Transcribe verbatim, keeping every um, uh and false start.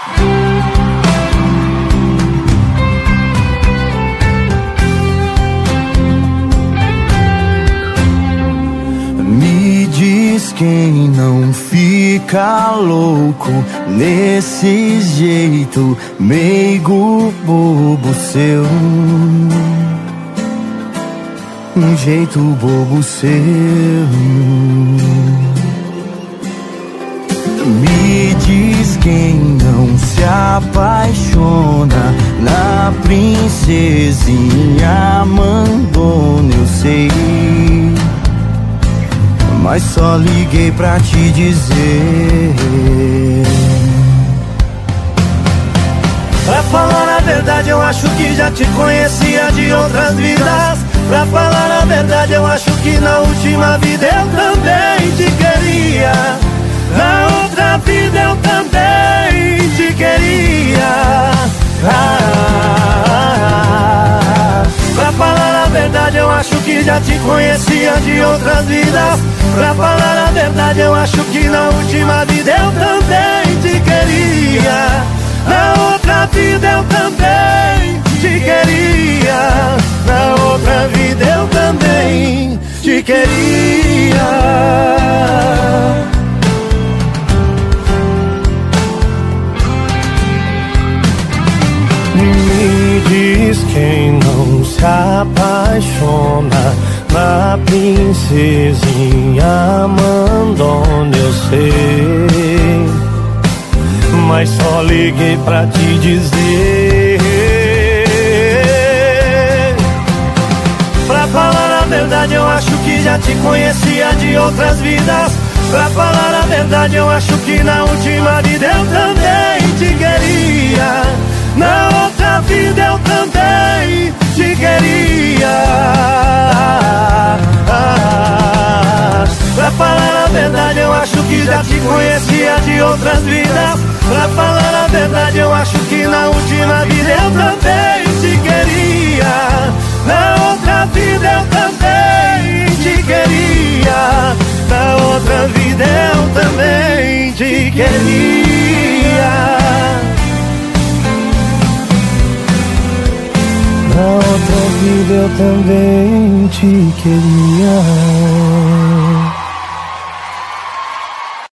Me diz quem não fica louco nesse jeito meigo bobo seu. Um jeito bobo seu. Me diz quem não se apaixona na princesinha Mandona, eu sei, mas só liguei pra te dizer. Pra falar a verdade, eu acho que já te conhecia de outras vidas. Pra falar a verdade, eu acho que na última vida eu também te queria. Na outra vida eu também te queria. Ah, pra falar a verdade, eu acho que já te conhecia de outras vidas. Pra falar a verdade, eu acho que na última vida eu também te queria. Na outra vida eu também te queria. Na outra vida eu também te queria. Me diz quem não se apaixona na princesinha Mandona, eu sei, mas só liguei pra te dizer. Pra falar a verdade, eu acho que já te conhecia de outras vidas. Pra falar a verdade, eu acho que na última vida eu também te queria. Na outra vida eu também te queria. Pra falar a verdade, eu acho que já te conhecia de outras vidas. Pra falar a verdade, eu acho que na última vida eu também te queria. Na outra vida eu também te queria. Na outra vida eu também te queria. Na outra vida eu também te queria.